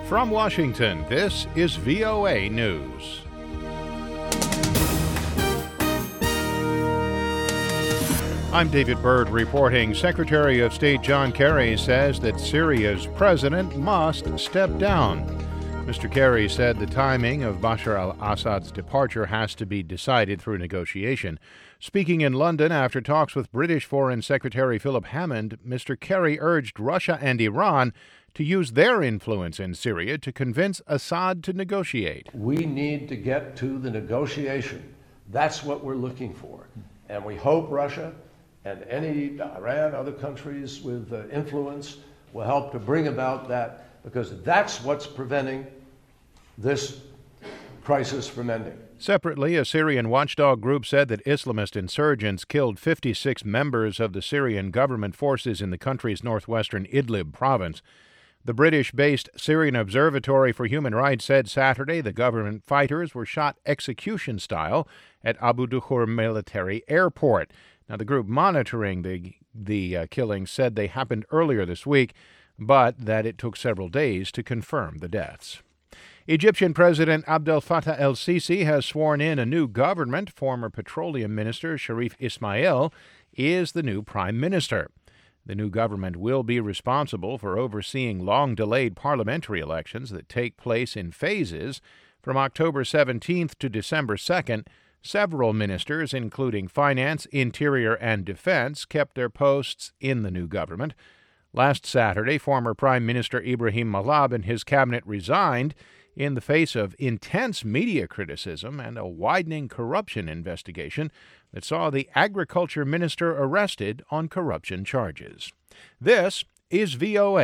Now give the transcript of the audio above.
From Washington, this is VOA News. I'm David Byrd reporting. Secretary of State John Kerry says that Syria's president must step down. Mr. Kerry said the timing of Bashar al-Assad's departure has to be decided through negotiation. Speaking in London after talks with British Foreign Secretary Philip Hammond, Mr. Kerry urged Russia and Iran to use their influence in Syria to convince Assad to negotiate. We need to get to the negotiation. That's what we're looking for. And we hope Russia and any Iran, other countries with influence will help to bring about that, because that's what's preventing this crisis from ending. Separately, a Syrian watchdog group said that Islamist insurgents killed 56 members of the Syrian government forces in the country's northwestern Idlib province. The British-based Syrian Observatory for Human Rights said Saturday the government fighters were shot execution-style at Abu Duhur military airport. Now, the group monitoring the killings said they happened earlier this week, but that it took several days to confirm the deaths. Egyptian President Abdel Fattah el-Sisi has sworn in a new government. Former Petroleum Minister Sharif Ismail is the new prime minister. The new government will be responsible for overseeing long-delayed parliamentary elections that take place in phases from October 17th to December 2nd. Several ministers, including Finance, Interior, and Defense, kept their posts in the new government. Last Saturday, former Prime Minister Ibrahim Malab and his cabinet resigned in the face of intense media criticism and a widening corruption investigation that saw the agriculture minister arrested on corruption charges. This is VOA.